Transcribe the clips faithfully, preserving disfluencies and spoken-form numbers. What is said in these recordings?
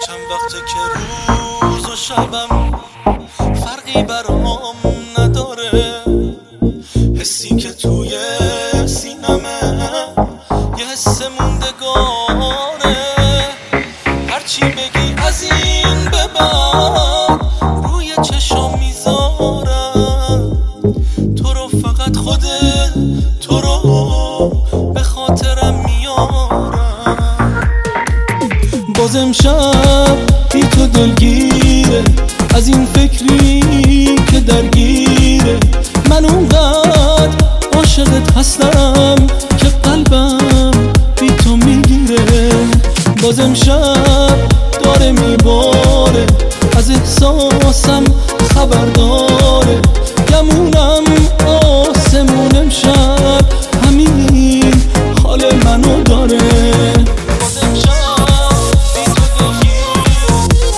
چند وقته که روز و شبم فرقی برام نداره، حسی که توی سینمه یه حس موندگاره. هرچی بگی از این به بعد روی چشم میذارم، تو رو فقط خودت، تو رو به خاطرم میارم. باز امشب بی تو دلگیره، از این فکری که درگیره. من اونقدر عاشقت هستم که قلبم بی تو میگیره. باز امشب داره میباره، از احساسم خبر داره. گمونم آسمون امشب همین حال منو داره. باز امشب بی تو دلگیره،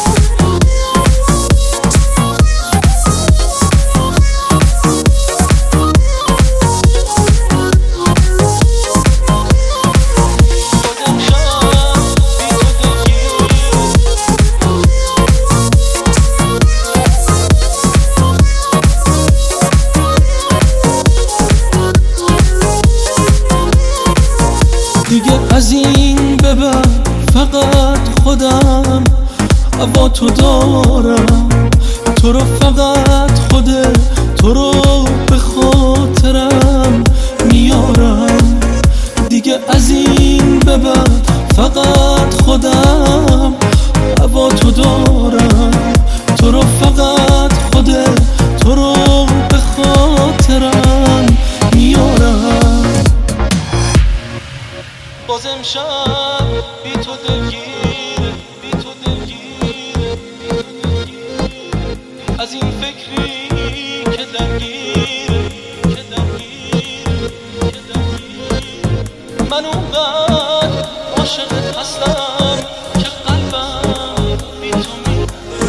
دیگه از این به بعد فقط خودم هوا تو دارم. تو رو فقط خودت، تو رو به خاطرم میارم. دیگه از این به بعد فقط خودم هوا تو دارم. تو رو فقط خودت، تو رو به خاطرم میارم. باز امشب بی تو دلگیره، بی تو دلگیره، بی تو دلگیره. از این فکری که درگیره، که درگیره، که درگیره. من اونقدر عاشقت هستم که قلبم بی تو میگیره.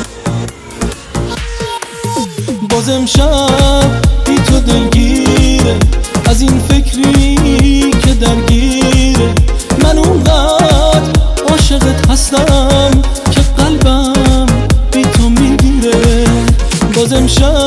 باز امشب بی تو دلگیره، از این فکری که درگیره. من اونقدر عاشقت هستم که قلبم بی تو میگیره. باز امشب